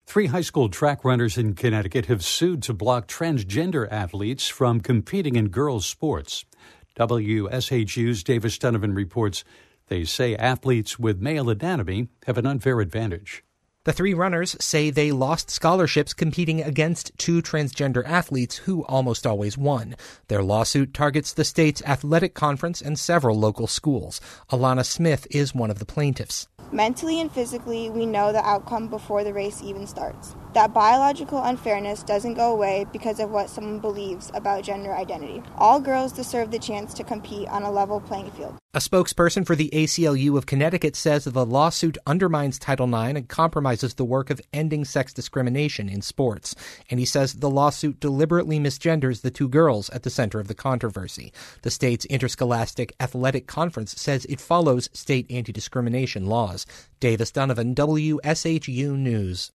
Three high school track runners in Connecticut have sued to block transgender athletes from competing in girls' sports. WSHU's Davis Donovan reports they say athletes with male anatomy have an unfair advantage. The three runners say they lost scholarships competing against two transgender athletes who almost always won. Their lawsuit targets the state's athletic conference and several local schools. Alana Smith is one of the plaintiffs. Mentally and physically, we know the outcome before the race even starts. That biological unfairness doesn't go away because of what someone believes about gender identity. All girls deserve the chance to compete on a level playing field. A spokesperson for the ACLU of Connecticut says the lawsuit undermines Title IX and compromises the work of ending sex discrimination in sports. And he says the lawsuit deliberately misgenders the two girls at the center of the controversy. The state's Interscholastic Athletic Conference says it follows state anti-discrimination laws. Davis Donovan, WSHU News.